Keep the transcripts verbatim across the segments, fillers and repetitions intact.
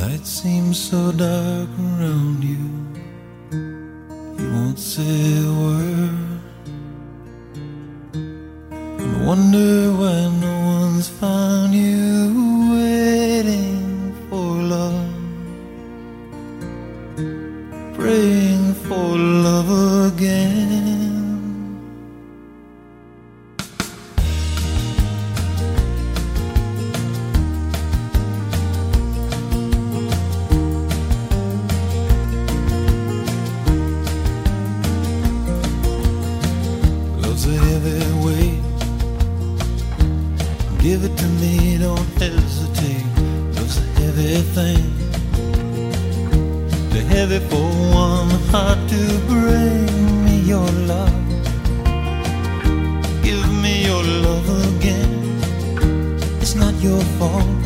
Night seems so dark around you. You won't say a word, and wonder why no one's found you waiting for love, praying for love again. Love's a heavy weight. Give it to me, don't hesitate. Love's a heavy thing, too heavy for one heart to bring me your love. Give me your love again. It's not your fault.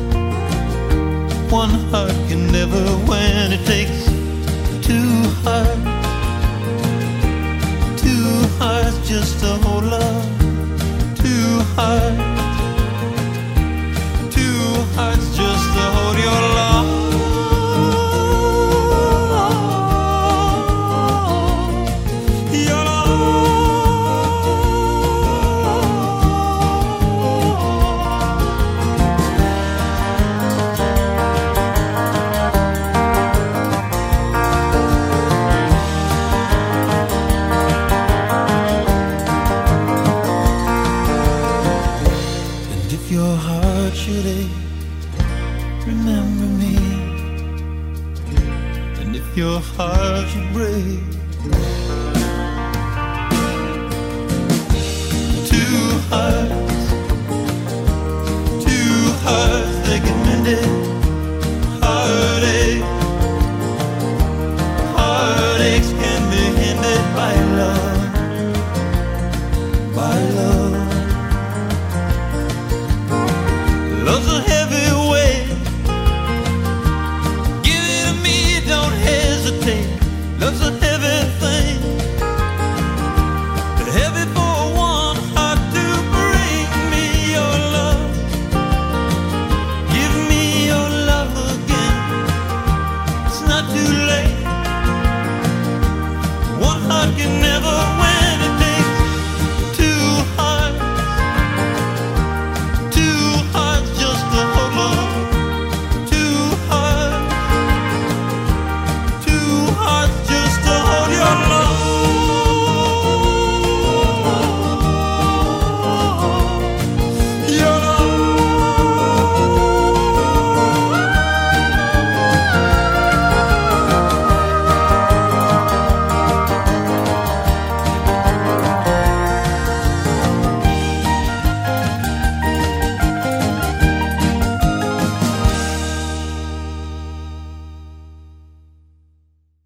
One heart can never win. It takes two hearts, two hearts just to hold love. Two hearts, two hearts just to hold your love. Your love. And if your heart should ache, remember me. And if your heart should break, two hearts, two hearts, they can mend it.